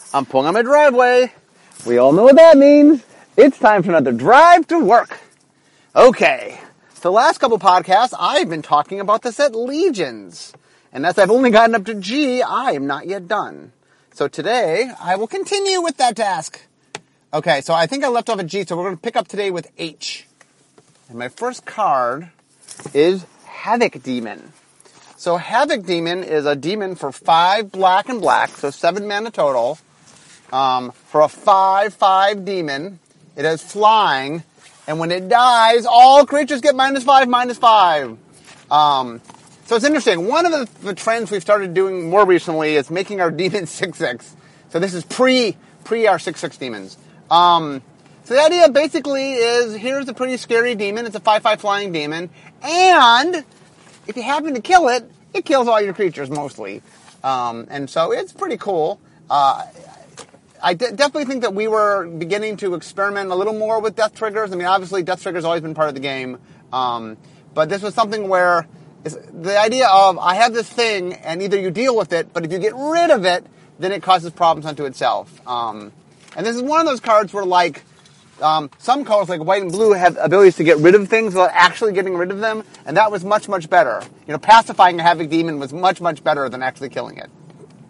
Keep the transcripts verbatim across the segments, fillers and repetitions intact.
I'm pulling on my driveway. We all know what that means. It's time for another drive to work. Okay. So the last couple podcasts, I've been talking about the set Legions. And as I've only gotten up to G, I am not yet done. So today, I will continue with that task. Okay, so I think I left off at G, so we're going to pick up today with H. And my first card is Havoc Demon. So Havoc Demon is a demon for five black and black, so seven mana total. Um, for a five five demon, it has flying, and when it dies, all creatures get minus five, minus five. Um, so it's interesting. One of the, the trends we've started doing more recently is making our demons six six. So this is pre, pre our six six demons. Um, so the idea basically is, here's a pretty scary demon. It's a five five flying demon, and if you happen to kill it, it kills all your creatures mostly. Um, and so it's pretty cool. Uh, I de- definitely think that we were beginning to experiment a little more with death triggers. I mean, obviously, death triggers always been part of the game. Um, but this was something where it's the idea of, I have this thing, and either you deal with it, but if you get rid of it, then it causes problems unto itself. Um, and this is one of those cards where, like, um, some colors, like white and blue, have abilities to get rid of things without actually getting rid of them, and that was much, much better. You know, pacifying a Havoc Demon was much, much better than actually killing it.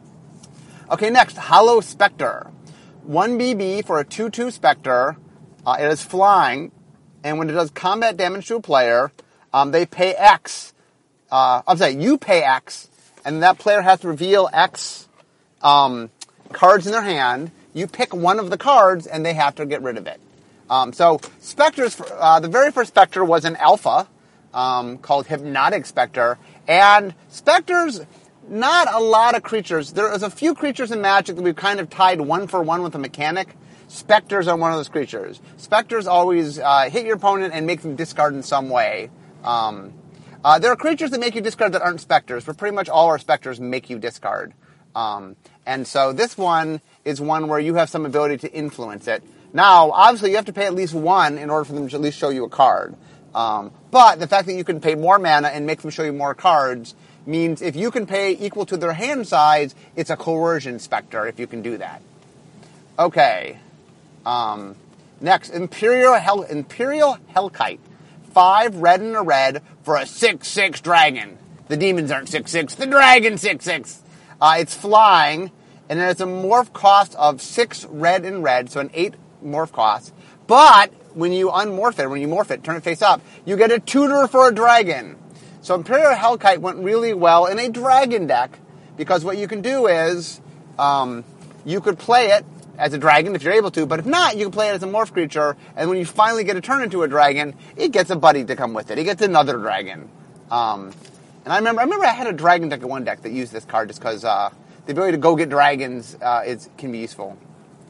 Okay, next, Hollow Spectre. one B B for a two two Spectre. Uh, it is flying, and when it does combat damage to a player, um, they pay X. Uh, I'm sorry, you pay X, and that player has to reveal X um, cards in their hand. You pick one of the cards, and they have to get rid of it. Um, so, Spectres, uh, the very first Spectre was an alpha um, called Hypnotic Spectre, and Spectres... Not a lot of creatures. There is a few creatures in Magic that we've kind of tied one for one with a mechanic. Spectres are one of those creatures. Spectres always uh, hit your opponent and make them discard in some way. Um, uh, there are creatures that make you discard that aren't Spectres, but pretty much all our Spectres make you discard. Um, and so this one is one where you have some ability to influence it. Now, obviously, you have to pay at least one in order for them to at least show you a card. Um, but the fact that you can pay more mana and make them show you more cards means if you can pay equal to their hand size, it's a coercion Spectre if you can do that. Okay. Um, next, Imperial Hell, Imperial Hellkite. Five red and a red for a six six dragon. The demons aren't six six, the dragon's six six. Uh, it's flying, and it has a morph cost of six red and red, so an eight morph cost. But when you unmorph it, when you morph it, turn it face up, you get a tutor for a dragon. So Imperial Hellkite went really well in a dragon deck, because what you can do is, um, you could play it as a dragon if you're able to, but if not, you can play it as a morph creature, and when you finally get it turned into a dragon, it gets a buddy to come with it. It gets another dragon. Um, and I remember, I remember I had a dragon deck in one deck that used this card just because, uh, the ability to go get dragons, uh, is, can be useful.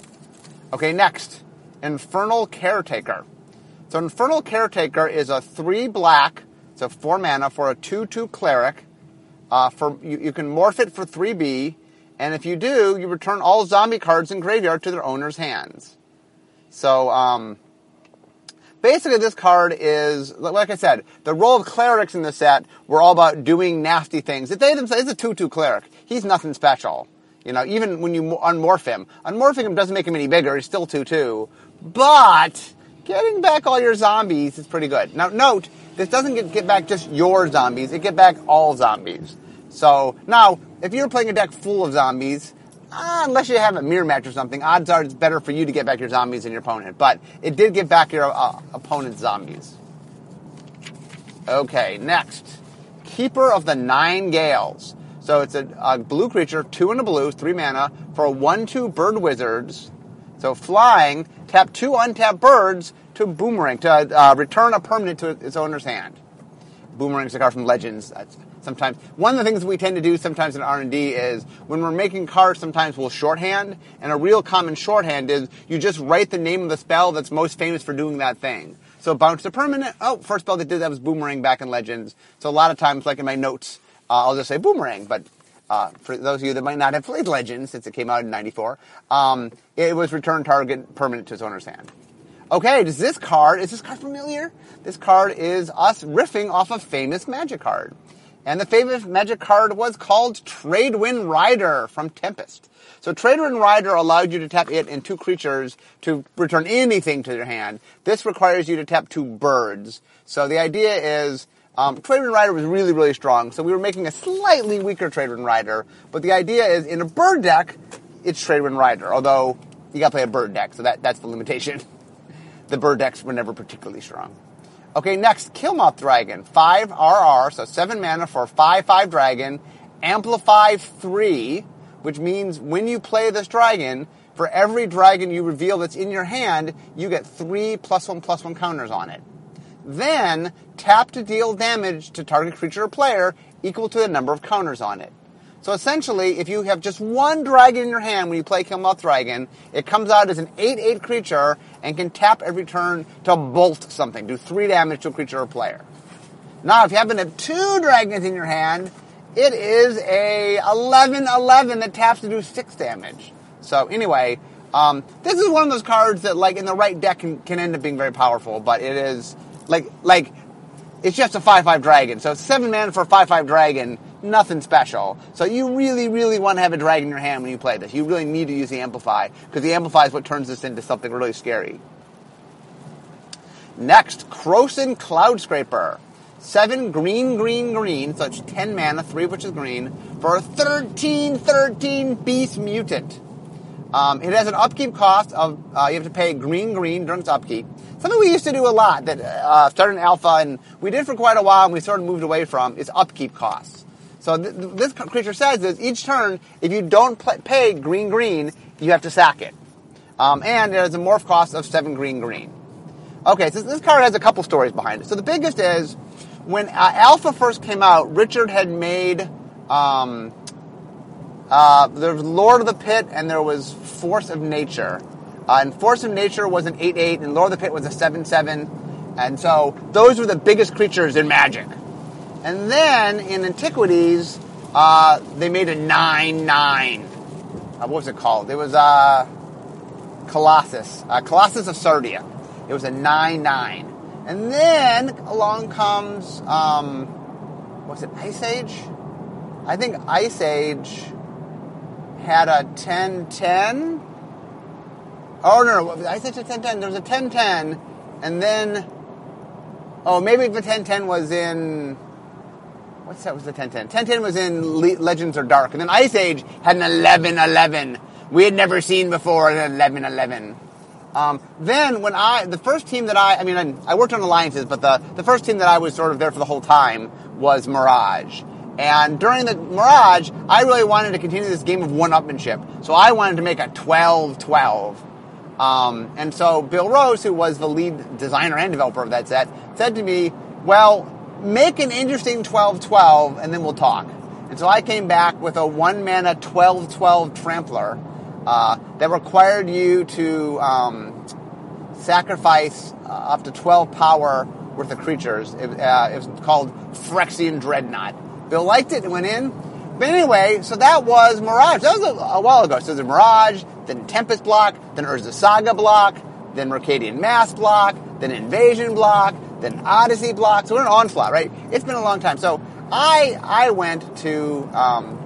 Okay, next. Infernal Caretaker. So Infernal Caretaker is a three black, so four mana for a two two cleric. Uh, for you, you can morph it for three B, and if you do, you return all zombie cards in graveyard to their owner's hands. So, um, basically this card is, like I said, the role of clerics in the set were all about doing nasty things. If they themselves, it's a two two cleric. He's nothing special. You know, even when you unmorph him. Unmorphing him doesn't make him any bigger. He's still two two. But getting back all your zombies is pretty good. Now, note, this doesn't get, get back just your zombies. It get back all zombies. So, now, if you're playing a deck full of zombies, uh, unless you have a mirror match or something, odds are it's better for you to get back your zombies than your opponent. But it did get back your uh, opponent's zombies. Okay, next. Keeper of the Nine Gales. So it's a, a blue creature, two and a blue, three mana, for a one two bird wizards. So flying, tap two untapped birds to boomerang, to uh, return a permanent to its owner's hand. Boomerang's a card from Legends. That's sometimes one of the things we tend to do sometimes in R and D is when we're making cards, sometimes we'll shorthand, and a real common shorthand is you just write the name of the spell that's most famous for doing that thing. So bounce to permanent. Oh, first spell that did that was Boomerang back in Legends. So a lot of times, like in my notes, uh, I'll just say Boomerang, but Uh, for those of you that might not have played Legends, since it came out in ninety-four, um, it was return target permanent to its owner's hand. Okay, does this card, is this card familiar? This card is us riffing off a famous Magic card. And the famous Magic card was called Tradewind Rider from Tempest. So So Trader and Rider allowed you to tap it and two creatures to return anything to their hand. This requires you to tap two birds. So the idea is, um, Trader and Rider was really, really strong. So we were making a slightly weaker Trader and Rider. But the idea is, in a bird deck, it's Trader and Rider. Although, you gotta play a bird deck, so that, that's the limitation. The bird decks were never particularly strong. Okay, next, Killmoth Dragon. five R R, so seven mana for a five five dragon. Amplify three, which means when you play this dragon, for every dragon you reveal that's in your hand, you get three plus one plus one counters on it. Then, tap to deal damage to target creature or player equal to the number of counters on it. So essentially, if you have just one dragon in your hand when you play Killmoth Dragon, it comes out as an eight eight creature and can tap every turn to bolt something, do three damage to a creature or player. Now, if you happen to have two dragons in your hand, it is a eleven eleven that taps to do six damage. So anyway, um, this is one of those cards that, like, in the right deck can, can end up being very powerful, but it is, like, like it's just a five five dragon. So seven mana for a five five dragon, nothing special. So you really, really want to have a dragon in your hand when you play this. You really need to use the Amplify, because the Amplify is what turns this into something really scary. Next, Krosan Cloudscraper. Seven green, green, green, so it's ten mana, three of which is green, for a thirteen thirteen Beast Mutant. Um, it has an upkeep cost of, uh, you have to pay green, green during its upkeep. Something we used to do a lot, that uh, started in Alpha, and we did for quite a while, and we sort of moved away from, is upkeep costs. So th- this creature says is, each turn, if you don't pl- pay green, green, you have to sack it. Um, and it has a morph cost of seven green, green. Okay, so this card has a couple stories behind it. So the biggest is, when uh, Alpha first came out, Richard had made, um, uh, there was Lord of the Pit and there was Force of Nature. Uh, and Force of Nature was an eight eight and Lord of the Pit was a seven seven. And so those were the biggest creatures in Magic. And then in Antiquities, uh, they made a nine nine. Uh, what was it called? It was uh, Colossus. Uh, Colossus of Sardia. It was a nine nine. And then along comes, um, was it Ice Age? I think Ice Age had a ten ten. Oh, no, no, Ice Age had ten ten. There was a ten ten, and then, oh, maybe the ten ten was in, what's that was the ten ten? ten ten was in Le- Legends Are Dark, and then Ice Age had an eleven eleven. We had never seen before an eleven eleven. Um, then when I, the first team that I, I mean, I, I worked on alliances, but the, the first team that I was sort of there for the whole time was Mirage. And during the Mirage, I really wanted to continue this game of one-upmanship. So I wanted to make a twelve twelve. Um, and so Bill Rose, who was the lead designer and developer of that set, said to me, well, make an interesting twelve twelve and then we'll talk. And so I came back with a one-mana twelve twelve Trampler, Uh, that required you to um, sacrifice uh, up to twelve power worth of creatures. It, uh, it was called Phyrexian Dreadnought. Bill liked it and went in. But anyway, so that was Mirage. That was a, a while ago. So there's a Mirage, then Tempest block, then Urza Saga block, then Mercadian Mass block, then Invasion block, then Odyssey block. So we're in Onslaught, right? It's been a long time. So I I went to... Um,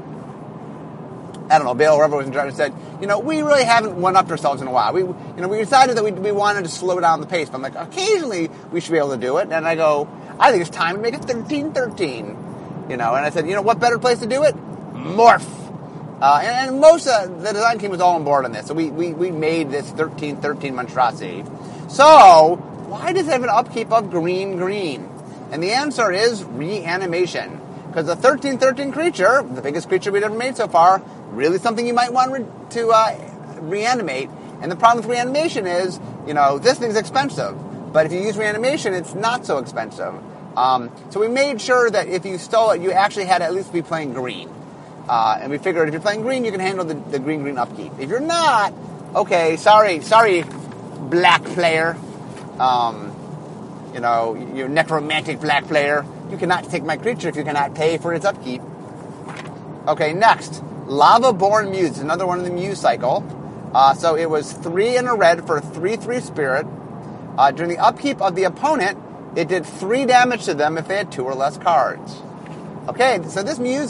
I don't know, Bill, whoever was in charge, said, you know, we really haven't one-upped ourselves in a while. We, you know, we decided that we, we wanted to slow down the pace. But I'm like, occasionally we should be able to do it. And I go, I think it's time to make it thirteen thirteen. You know, and I said, you know, what better place to do it? Morph. Uh, and, and most of the design team was all on board on this. So we, we, we made this thirteen thirteen monstrosity. So, why does it have an upkeep of green green? And the answer is reanimation. Because the thirteen thirteen creature, the biggest creature we've ever made so far, really something you might want re- to uh, reanimate. And the problem with reanimation is, you know, this thing's expensive. But if you use reanimation, it's not so expensive. Um, so we made sure that if you stole it, you actually had to at least be playing green. Uh, and we figured if you're playing green, you can handle the, the green-green upkeep. If you're not, okay, sorry, sorry, black player. Um, you know, you necromantic black player. You cannot take my creature if you cannot pay for its upkeep. Okay, next. Lava-Born Muse, another one in the Muse cycle. Uh, so it was three in a red for a three three spirit. Uh, during the upkeep of the opponent, it did three damage to them if they had two or less cards. Okay, so this Muse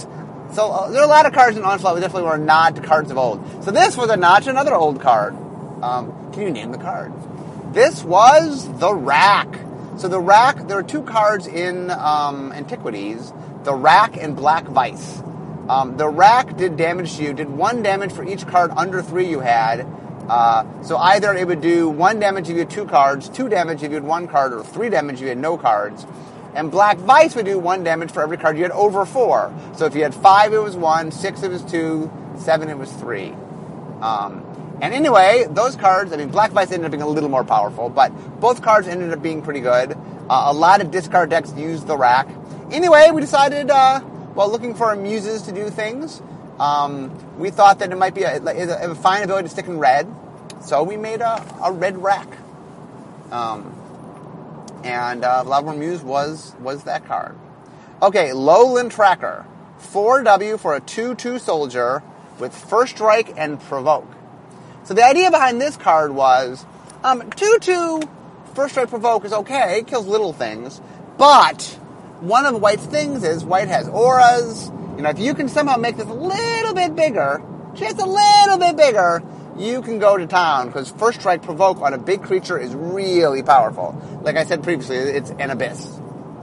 So uh, there are a lot of cards in Onslaught that definitely were a nod to cards of old. So this was a nod to another old card. Um, can you name the card? This was the Rack. So the Rack, there are two cards in um, Antiquities, the Rack and Black Vice. Um, the Rack did damage to you, did one damage for each card under three you had. Uh, so either it would do one damage if you had two cards, two damage if you had one card, or three damage if you had no cards. And Black Vice would do one damage for every card you had over four. So if you had five, it was one, six, it was two, seven, it was three. Um, and anyway, those cards, I mean, Black Vice ended up being a little more powerful, but both cards ended up being pretty good. Uh, a lot of discard decks used the Rack. Anyway, we decided, uh, while looking for muses to do things, um, we thought that it might be a, a, a fine ability to stick in red. So we made a, a red Rack. Um... And uh, Loudborn Muse was was that card. Okay, Lowland Tracker. four W for a two two soldier with First Strike and Provoke. So the idea behind this card was, um, two two First Strike Provoke is okay, it kills little things, but one of White's things is White has auras. You know, if you can somehow make this a little bit bigger, just a little bit bigger, you can go to town, because First Strike Provoke on a big creature is really powerful. Like I said previously, it's an Abyss.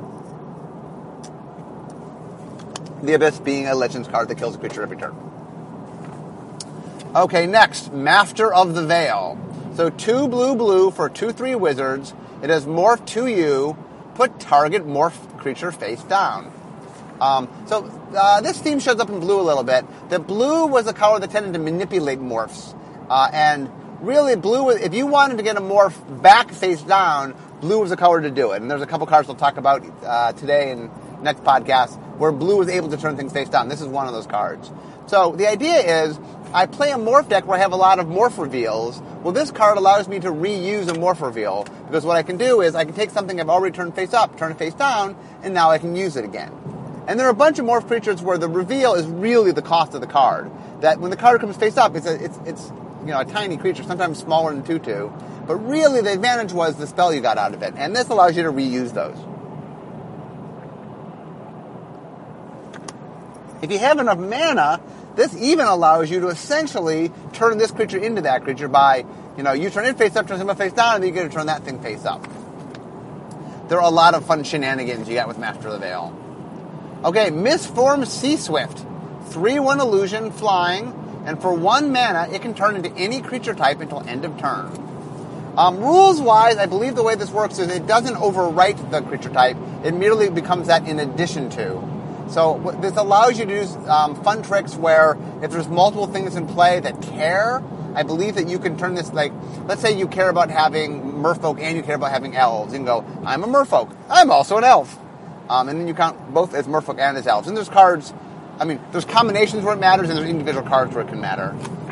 The Abyss being a Legends card that kills a creature every turn. Okay, next, Master of the Veil. So two blue blue for two three wizards. It has morph to you. Put target morph creature face down. Um, so uh, this theme shows up in blue a little bit. The blue was a color that tended to manipulate morphs. Uh, and really, blue, if you wanted to get a morph back face down, blue was the color to do it. And there's a couple cards we'll talk about uh, today and next podcast where blue was able to turn things face down. This is one of those cards. So the idea is, I play a morph deck where I have a lot of morph reveals. Well, this card allows me to reuse a morph reveal, because what I can do is I can take something I've already turned face up, turn it face down, and now I can use it again. And there are a bunch of morph creatures where the reveal is really the cost of the card. That when the card comes face up, it's a, it's it's you know a tiny creature, sometimes smaller than two two. But really, the advantage was the spell you got out of it, and this allows you to reuse those. If you have enough mana, this even allows you to essentially turn this creature into that creature by, you know, you turn it face up, turn it face down, and then you get to turn that thing face up. There are a lot of fun shenanigans you got with Master of the Veil. Okay, Misformed Sea Swift. three one illusion, flying, and for one mana, it can turn into any creature type until end of turn. Um, rules-wise, I believe the way this works is it doesn't overwrite the creature type. It merely becomes that in addition to. So this allows you to do um, fun tricks where if there's multiple things in play that care, I believe that you can turn this, like, let's say you care about having merfolk and you care about having elves. You can go, I'm a merfolk. I'm also an elf. Um, and then you count both as merfolk and as elves. And there's cards, I mean, there's combinations where it matters and there's individual cards where it can matter.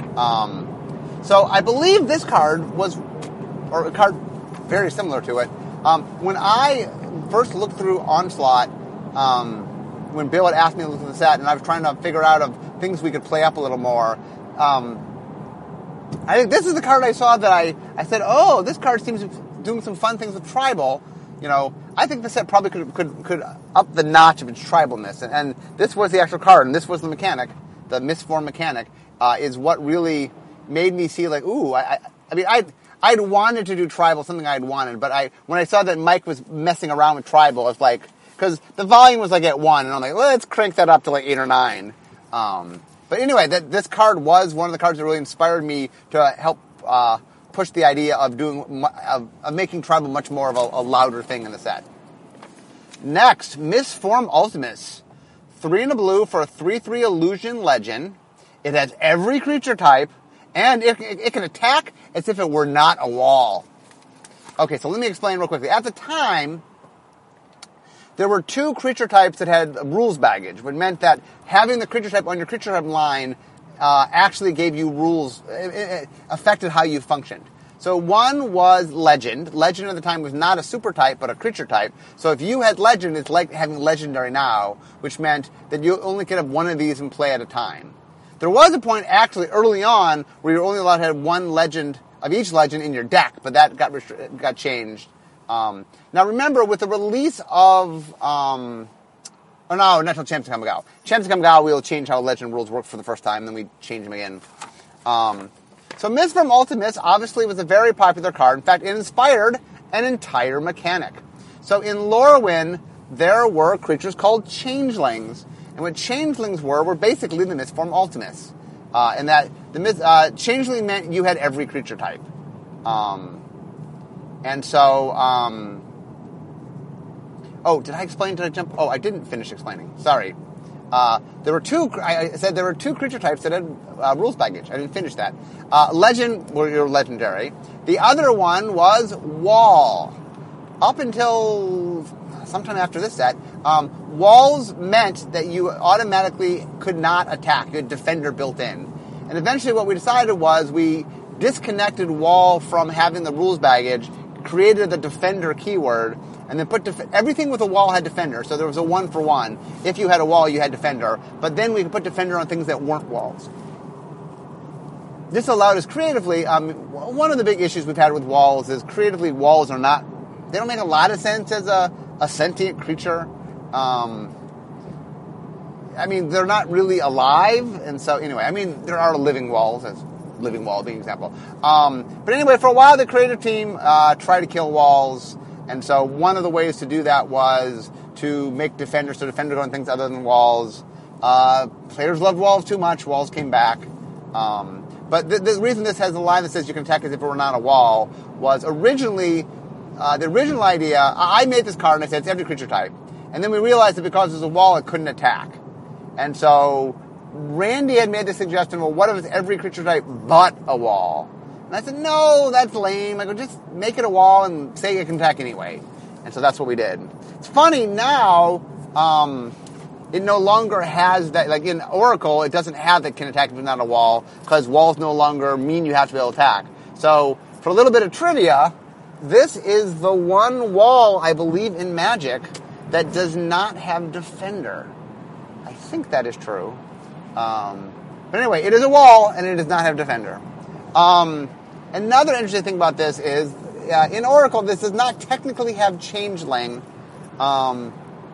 Um, so I believe this card was, or a card very similar to it. Um, when I first looked through Onslaught, um, when Bill had asked me to look at the set, and I was trying to figure out of things we could play up a little more, um, I think this is the card I saw that I, I said, oh, this card seems to be doing some fun things with Tribal. You know, I think the set probably could could could up the notch of its tribalness, and, and this was the actual card, and this was the mechanic, the misformed mechanic, uh, is what really made me see like, ooh, I, I, I mean, I. I'd wanted to do Tribal, something I'd wanted, but I when I saw that Mike was messing around with Tribal, I was like, because the volume was like at one, and I'm like, well, let's crank that up to like eight or nine. Um, but anyway, that this card was one of the cards that really inspired me to help uh, push the idea of doing of, of making Tribal much more of a, a louder thing in the set. Next, Misform Ultimus. Three in a blue for a three three Illusion Legend. It has every creature type, and it, it, it can attack as if it were not a wall. Okay, so let me explain real quickly. At the time, there were two creature types that had rules baggage, which meant that having the creature type on your creature type line uh, actually gave you rules, it, it affected how you functioned. So one was Legend. Legend at the time was not a super type, but a creature type. So if you had Legend, it's like having Legendary now, which meant that you only could have one of these in play at a time. There was a point actually early on where you were only allowed to have one Legend of each Legend in your deck, but that got restri- got changed. Um, now remember, with the release of um, Oh, no, not until Champs of Kamigawa. Champs of Kamigawa, we'll change how legend rules work for the first time, then we change them again. Um, so Mists from Ultimates obviously was a very popular card. In fact, it inspired an entire mechanic. So in Lorwyn, there were creatures called changelings. And what changelings were were basically the Mistform Ultimates. Uh, and that the myth, uh, changeling meant you had every creature type. Um, and so... Um, Oh, did I explain? Did I jump? Oh, I didn't finish explaining. Sorry. Uh, there were two. I said there were two creature types that had uh, rules baggage. I didn't finish that. Uh, legend were your legendary. The other one was wall. Up until sometime after this set, um, walls meant that you automatically could not attack. You had defender built in. And eventually, what we decided was we disconnected wall from having the rules baggage, created the defender keyword. And then put def- everything with a wall had defender, so there was a one for one. If you had a wall, you had defender. But then we could put defender on things that weren't walls. This allowed us creatively. Um, one of the big issues we've had with walls is creatively walls are not. They don't make a lot of sense as a, a sentient creature. Um, I mean, they're not really alive, and so anyway. I mean, there are living walls, as living wall being an example. Um, but anyway, for a while, the creative team uh, tried to kill walls. And so one of the ways to do that was to make Defender, so Defender go on things other than walls. Uh, players loved walls too much. Walls came back. Um, but the, the reason this has a line that says you can attack as if it were not a wall was originally, uh, the original idea, I made this card and I said it's every creature type. And then we realized that because there's a wall, it couldn't attack. And so Randy had made the suggestion, well, what if it's every creature type but a wall? And I said, no, that's lame. I go, just make it a wall and say it can attack anyway. And so that's what we did. It's funny now, um, it no longer has that, like in Oracle, it doesn't have that can attack if it's not a wall, because walls no longer mean you have to be able to attack. So, for a little bit of trivia, this is the one wall, I believe, in Magic that does not have Defender. I think that is true. Um, but anyway, it is a wall, and it does not have Defender. Um, another interesting thing about this is, uh, in Oracle, this does not technically have Changeling. Um,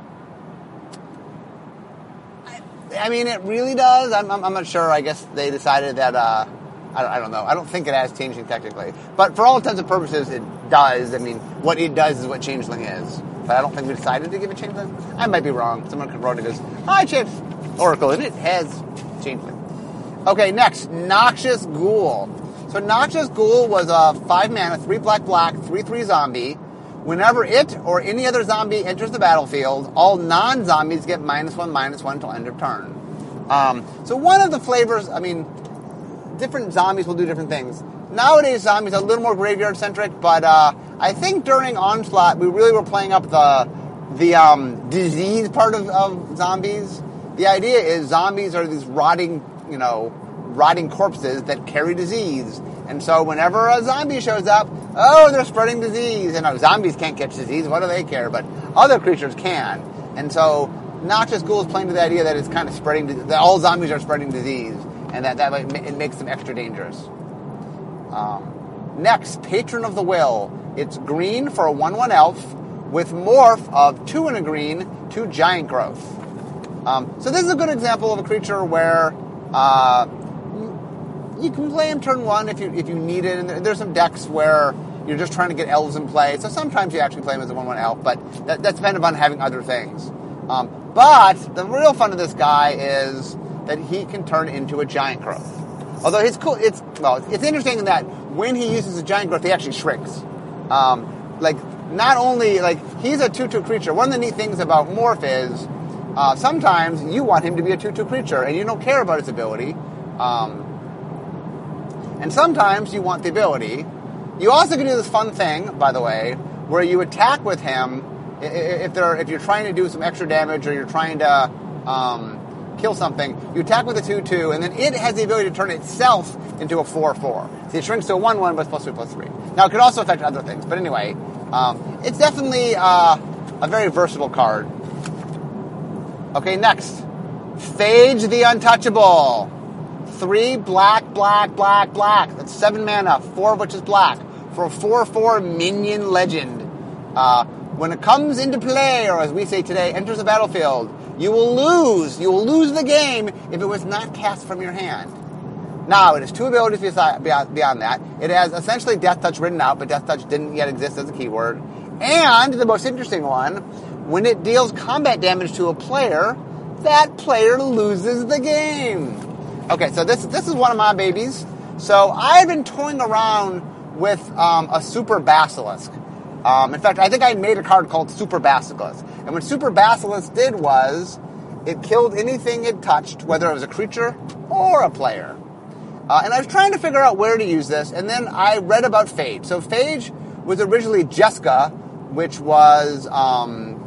I, I mean, it really does. I'm, I'm, I'm not sure. I guess they decided that, uh, I, I don't know. I don't think it has Changeling technically. But for all intents and purposes, it does. I mean, what it does is what Changeling is. But I don't think we decided to give it Changeling. I might be wrong. Someone could wrote it as, hi, Change Oracle, and it has Changeling. Okay, next, Noxious Ghoul. So Noxious Ghoul was a five mana, three black black, three three zombie. Whenever it or any other zombie enters the battlefield, all non-zombies get minus one, minus one until end of turn. Um, so one of the flavors, I mean, different zombies will do different things. Nowadays, zombies are a little more graveyard-centric, but uh, I think during Onslaught, we really were playing up the the um, disease part of, of zombies. The idea is zombies are these rotting, you know, rotting corpses that carry disease. And so whenever a zombie shows up, oh, they're spreading disease. And uh, zombies can't catch disease. What do they care? But other creatures can. And so Noxious Ghoul is playing to the idea that it's kind of spreading, that all zombies are spreading disease. And that, that it makes them extra dangerous. Um, next, Patron of the Will. It's green for a one one elf with morph of two and a green, two giant growth. Um, so this is a good example of a creature where uh, you can play him turn one if you if you need it. And there's some decks where you're just trying to get elves in play. So sometimes you actually play him as a one one elf, but that, that's dependent on having other things. Um, but the real fun of this guy is that he can turn into a giant growth. Although it's cool, it's well, it's interesting in that when he uses a giant growth, he actually shrinks. Um, like not only like he's a two two creature. One of the neat things about morph is uh, sometimes you want him to be a two two creature and you don't care about his ability. Um, and sometimes you want the ability. You also can do this fun thing, by the way, where you attack with him if they're if you're trying to do some extra damage or you're trying to um, kill something. You attack with a two two, and then it has the ability to turn itself into a four four. So it shrinks to a one one, but it's plus three plus three. Now, it could also affect other things, but anyway, um, it's definitely uh, a very versatile card. Okay, next. Phage the Untouchable. Three black, black, black, black. That's seven mana, four of which is black. For a four four minion legend. Uh, when it comes into play, or as we say today, enters the battlefield, You will lose. You will lose the game if it was not cast from your hand. Now, it has two abilities beyond, beyond that. It has essentially Death Touch written out, but Death Touch didn't yet exist as a keyword. And the most interesting one, when it deals combat damage to a player, that player loses the game. Okay, so this this is one of my babies. So I've been toying around with um, a Super Basilisk. Um, in fact, I think I made a card called Super Basilisk. And what Super Basilisk did was, it killed anything it touched, whether it was a creature or a player. Uh, and I was trying to figure out where to use this, and then I read about Phage. So Phage was originally Jessica, which was um,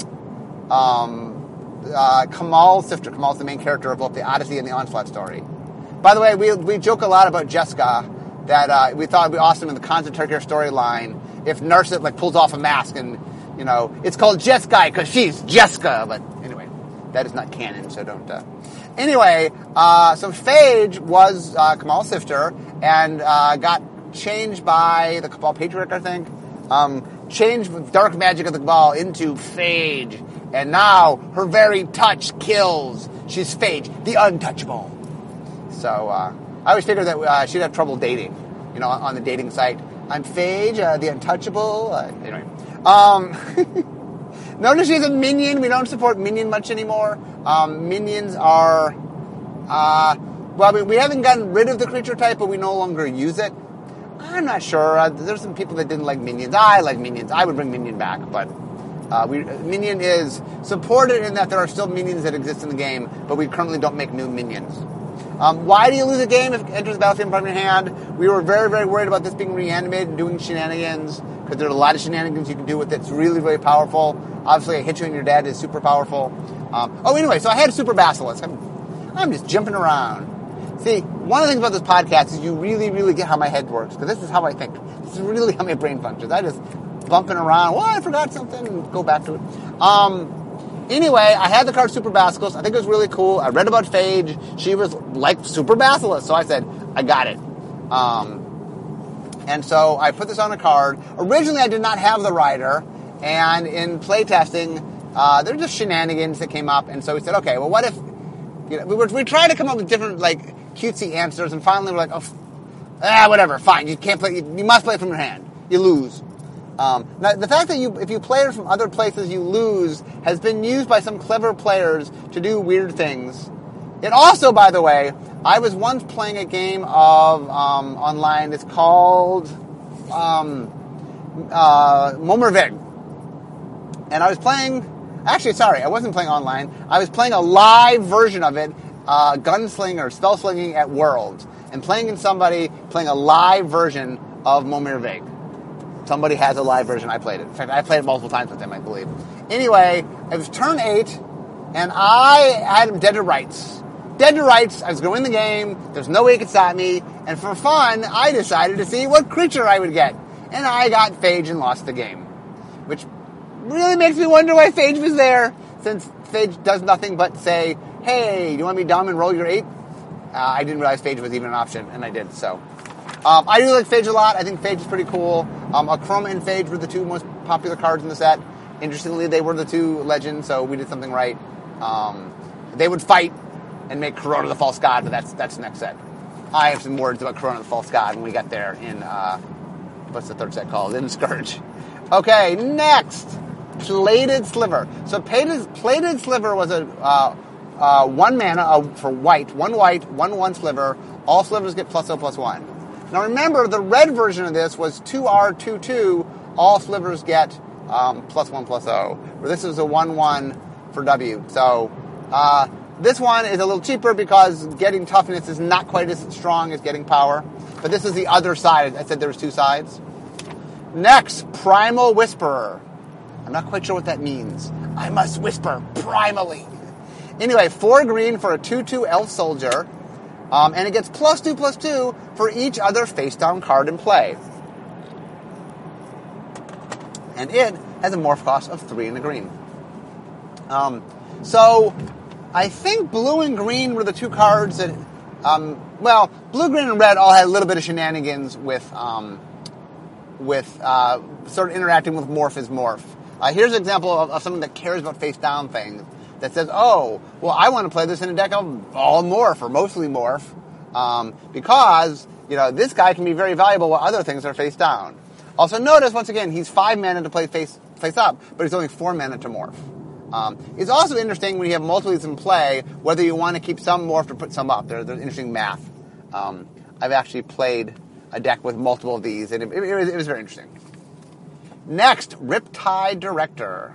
um, uh, Kamal's sister. Kamal's the main character of both the Odyssey and the Onslaught story. By the way, we we joke a lot about Jessica, that uh, we thought it would be awesome in the Khans of Tarkir storyline if Narset like pulls off a mask and, you know, it's called Jeskai because she's Jessica. But anyway, that is not canon, so don't... Uh, Anyway, uh, so Phage was uh, Kamal's sister and uh, got changed by the Cabal Patriarch, I think. Um, changed with dark magic of the Cabal into Phage. And now her very touch kills. She's Phage, the untouchable. So uh, I always figured that uh, she'd have trouble dating, you know, on the dating site. I'm Phage, uh, the untouchable. Uh, anyway. Um... Notice she's a minion. We don't support minion much anymore. Um, minions are, uh, well, I mean, we haven't gotten rid of the creature type, but we no longer use it. I'm not sure. Uh, there's some people that didn't like minions. I like minions. I would bring minion back, but uh, we, minion is supported in that there are still minions that exist in the game, but we currently don't make new minions. Um, why do you lose a game if it enters the battlefield from your hand? We were very, very worried about this being reanimated and doing shenanigans, because there are a lot of shenanigans you can do with it. It's really, really powerful. Obviously, I Hit You and Your Dad is super powerful. Um, oh, anyway, so I had a Super Basilisk. I'm, I'm just jumping around. See, one of the things about this podcast is you really, really get how my head works, because this is how I think. This is really how my brain functions. I just bumping around. Well, I forgot something, and go back to it. Um, anyway, I had the card Super Basilisk. I think it was really cool. I read about Phage. She was like Super Basilisk, so I said, I got it. Um, and so I put this on a card. Originally, I did not have the rider. And in playtesting, uh, there were just shenanigans that came up, and so we said, okay, well, what if, you know, we were we tried to come up with different like cutesy answers, and finally we're like, oh, ah, whatever, fine, you can't play, you, you must play it from your hand, you lose. Um, now, the fact that you, if you play it from other places, you lose, has been used by some clever players to do weird things. It also, by the way, I was once playing a game of um, online. It's called um, uh, Momorvig. And I was playing, actually, sorry, I wasn't playing online. I was playing a live version of it, uh, gunslinger, spell slinging at Worlds. And playing in somebody, playing a live version of Momorvig. Somebody has a live version, I played it. In fact, I played it multiple times with them, I believe. Anyway, it was turn eight, and I had him dead to rights. Dead to rights, I was going to win the game, there's no way he could stop me, and for fun, I decided to see what creature I would get. And I got Phage and lost the game. Which really makes me wonder why Phage was there, since Phage does nothing but say, hey, do you want me to dumb and roll your eight? Uh, I didn't realize Phage was even an option, and I did, so. Um, I do like Phage a lot. I think Phage is pretty cool. Um, Akroma and Phage were the two most popular cards in the set. Interestingly, they were the two legends, so we did something right. Um, they would fight and make Corona the False God, but that's that's the next set. I have some words about Corona the False God when we get there in, uh, what's the third set called? In Scourge. Okay, next. Plated Sliver. So Plated, Plated Sliver was a uh, uh, one mana uh, for white, one white, one one sliver. All slivers get plus O plus one. Now remember, the red version of this was two R two two. All slivers get um, plus one plus O. Where this is a one one for W. So uh, this one is a little cheaper because getting toughness is not quite as strong as getting power. But this is the other side. I said there was two sides. Next, Primal Whisperer. I'm not quite sure what that means. I must whisper primally. Anyway, four green for a two two elf soldier. Um, and it gets plus two plus two for each other face-down card in play. And it has a morph cost of three and a green. Um, so, I think blue and green were the two cards that, um, well, blue, green, and red all had a little bit of shenanigans with, um, with uh, sort of interacting with morph as morph. Uh, here's an example of, of something that cares about face-down things. that says, oh, well, I want to play this in a deck of all morph or mostly morph, um, because, you know, this guy can be very valuable while other things are face down. Also notice, once again, he's five mana to play face, face up, but he's only four mana to morph. Um, it's also interesting when you have multiple of these in play, whether you want to keep some morph or put some up. There, there's interesting math. Um, I've actually played a deck with multiple of these, and it, it, it, was, it was very interesting. Next, Riptide Director.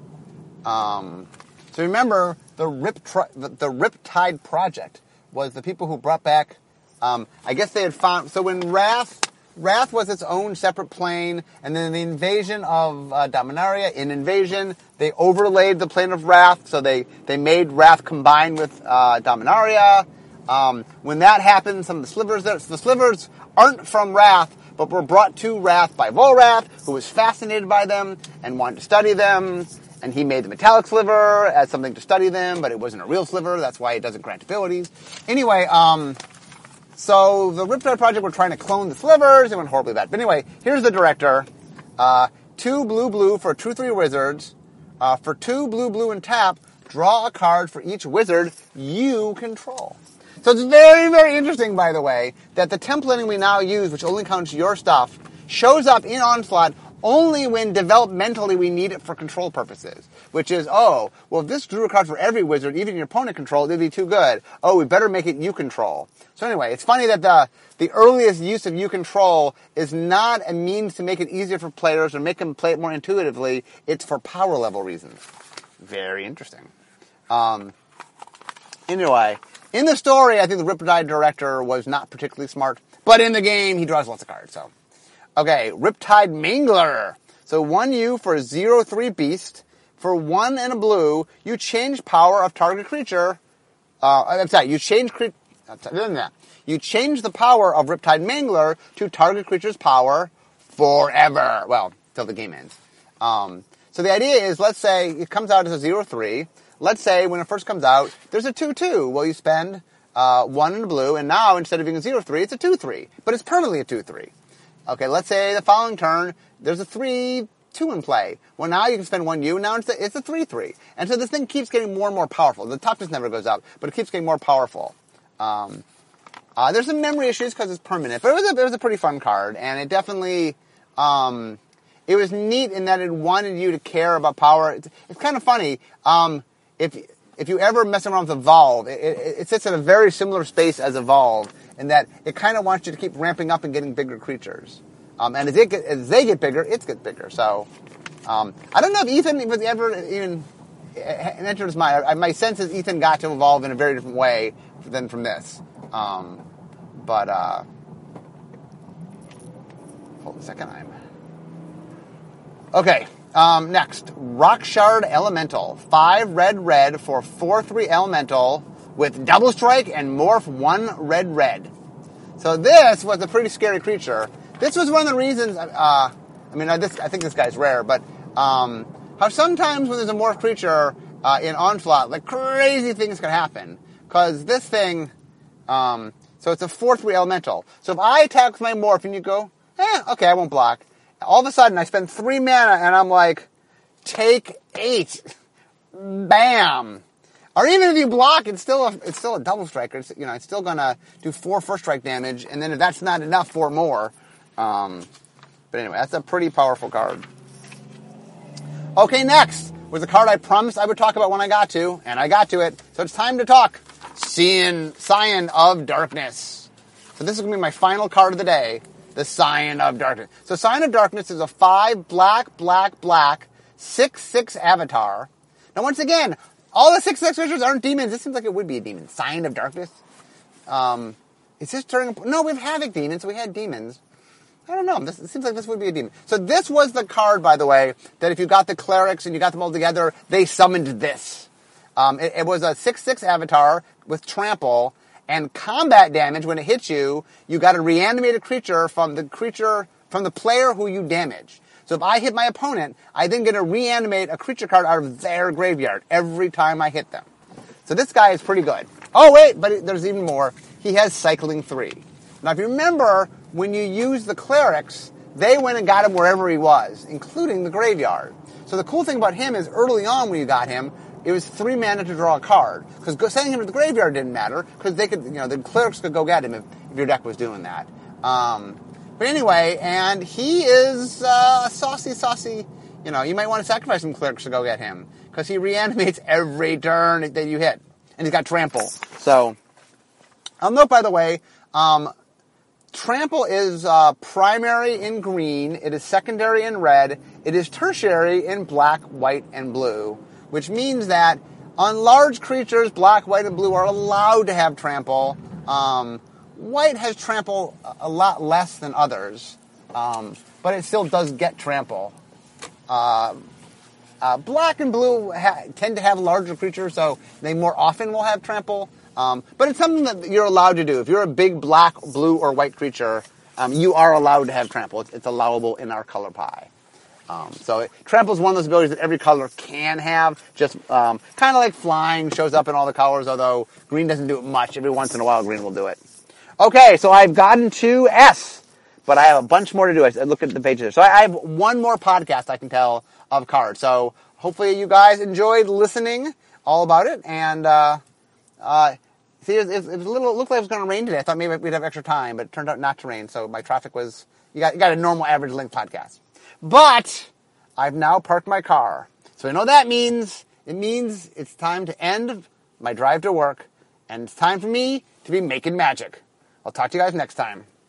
Um, so remember, the Rip the, the Riptide Project was the people who brought back, um, I guess they had found, so when Wrath, Wrath was its own separate plane, and then the invasion of uh, Dominaria, in Invasion, they overlaid the plane of Wrath, so they, they made Wrath combine with uh, Dominaria. Um, when that happened, some of the slivers, there, so the slivers aren't from Wrath, but were brought to Wrath by Volrath, who was fascinated by them and wanted to study them. And he made the metallic sliver as something to study them, but it wasn't a real sliver. That's why it doesn't grant abilities. Anyway, um, so the Riptide Project were trying to clone the slivers. It went horribly bad. But anyway, here's the director. Uh, two blue blue for two three wizards. Uh, for two blue blue and tap, draw a card for each wizard you control. So it's very, very interesting, by the way, that the templating we now use, which only counts your stuff, shows up in Onslaught only when developmentally we need it for control purposes. Which is, oh, well, if this drew a card for every wizard, even your opponent control, it'd be too good. Oh, we better make it you control. So anyway, it's funny that the the earliest use of you control is not a means to make it easier for players or make them play it more intuitively. It's for power level reasons. Very interesting. Um, anyway... In the story, I think the Riptide Director was not particularly smart, but in the game, he draws lots of cards, so. Okay, Riptide Mangler. So one U for a zero three beast. For one and a blue, you change power of target creature. Uh, I'm sorry, you change cre- You change the power of Riptide Mangler to target creature's power forever. Well, till the game ends. Um, so the idea is, let's say it comes out as a zero three. Let's say when it first comes out, there's a two two. Well, you spend uh, one in the blue, and now instead of being a zero three, it's a two three. But it's permanently a two three. Okay, let's say the following turn, there's a three two in play. Well, now you can spend one U, now it's a, it's a three three. And so this thing keeps getting more and more powerful. The toughness never goes up, but it keeps getting more powerful. Um, uh, there's some memory issues because it's permanent, but it was, a, it was a pretty fun card, and it definitely... Um, it was neat in that it wanted you to care about power. It's, it's kind of funny. Um... If if you ever mess around with Evolve, it, it, it sits in a very similar space as Evolve in that it kind of wants you to keep ramping up and getting bigger creatures. Um, and as, it get, as they get bigger, it gets bigger. So um, I don't know if Ethan was ever even entered his mind. I, my sense is Ethan got to Evolve in a very different way than from this. Um, but uh, hold a second, I'm okay. Um, next, Rockshard Elemental. Five red red for four three elemental with double strike and morph one red red. So this was a pretty scary creature. This was one of the reasons, uh, I mean, I, this, I think this guy's rare, but um, how sometimes when there's a morph creature uh, in Onslaught, like crazy things can happen. Because this thing, um, so it's a four three elemental. So if I attack with my morph and you go, eh, okay, I won't block. All of a sudden, I spend three mana, and I'm like, take eight. Bam. Or even if you block, it's still a, it's still a double striker. It's, you know, it's still going to do four first strike damage, and then if that's not enough, four more. Um, but anyway, that's a pretty powerful card. Okay, next was a card I promised I would talk about when I got to, and I got to it. So it's time to talk. Scion, Scion of Darkness. So this is going to be my final card of the day. The Scion of Darkness. So Scion of Darkness is a five black, black, black, six, six avatar. Now once again, all the six, six creatures aren't demons. This seems like it would be a demon. Scion of Darkness. Um, is this during, no, we have Havoc demons, so we had demons. I don't know. This, it seems like this would be a demon. So this was the card, by the way, that if you got the clerics and you got them all together, they summoned this. Um, it, it was a six, six avatar with trample. And combat damage, when it hits you, you got to reanimate a creature from the creature, from the player who you damage. So if I hit my opponent, I then get to reanimate a creature card out of their graveyard every time I hit them. So this guy is pretty good. Oh wait, but there's even more. He has Cycling three. Now if you remember, when you use the clerics, they went and got him wherever he was, including the graveyard. So the cool thing about him is early on when you got him, it was three mana to draw a card. Because sending him to the graveyard didn't matter, because they could, you know, the clerics could go get him if, if your deck was doing that. Um, but anyway, and he is uh, saucy, saucy. You know, you might want to sacrifice some clerics to go get him, because he reanimates every turn that you hit. And he's got trample. So, I'll note, by the way, um, trample is uh, primary in green, it is secondary in red, it is tertiary in black, white, and blue, which means that on large creatures, black, white, and blue are allowed to have trample. Um, white has trample a lot less than others, um, but it still does get trample. Uh, uh, black and blue ha- tend to have larger creatures, so they more often will have trample. Um, but it's something that you're allowed to do. If you're a big black, blue, or white creature, um, you are allowed to have trample. It's, it's allowable in our color pie. Um, so it, trample is one of those abilities that every color can have. Just um, kind of like flying, shows up in all the colors, although green doesn't do it much. Every once in a while, green will do it. Okay, so I've gotten to S, but I have a bunch more to do. I look at the pages there. So I, I have one more podcast I can tell of cards. So hopefully you guys enjoyed listening all about it. And uh, uh, see, it, it, it, was a little, it looked like it was going to rain today. I thought maybe we'd have extra time, but it turned out not to rain. So my traffic was, you got, you got a normal average length podcast. But I've now parked my car. So you know what that means? It means it's time to end my drive to work, and it's time for me to be making magic. I'll talk to you guys next time.